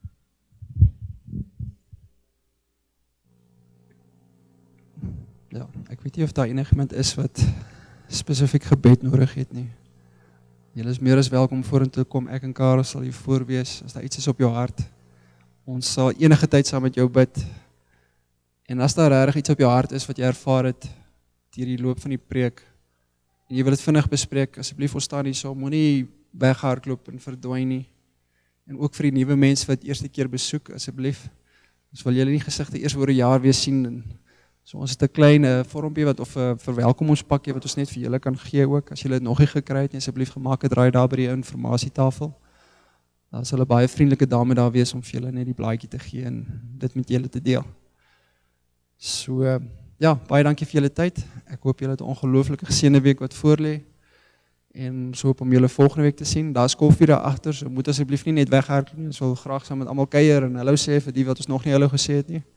Ja, ek weet nie of daar enigiemand is wat spesifiek gebed nodig het nie. Julle is meer as welkom vorentoe te kom, ek en Karel sal hier voorwees, as daar iets is op jou hart. Ons sal enige tyd saam met jou bid. En as daar regtig iets op jou hart is wat jy ervaar het, deur die loop van die preek, en jy wil dit vinnig bespreek, asseblief ons staan hier so, moenie weghardloop en verdwyn nie. En ook vir die nuwe mense wat eerste keer besoek, asseblief. Ons wil julle nie gesigte eers oor 'n jaar weer sien. En so ons het 'n klein uh, vormpie wat of 'n uh, verwelkomingspakkie wat ons net vir julle kan gee ook. As julle dit nog nie gekry het, asseblief gemaak 'n draai daar by die informasietafel. Daar sal 'n baie vriendelike dame daar wees om vir julle net die blaadjie te gee en dit met julle te deel. So uh, ja, baie dankie vir julle tyd. Ek hoop julle het 'n ongelooflike geseënde week wat voorlê. En so hoop om julle volgende week te sien. Daar's koffie daar agter, so moet asseblief nie net weghardloop nie. Ons wil graag saam met almal kuier en hallo sê vir die wat ons nog nie hallo gesê het nie.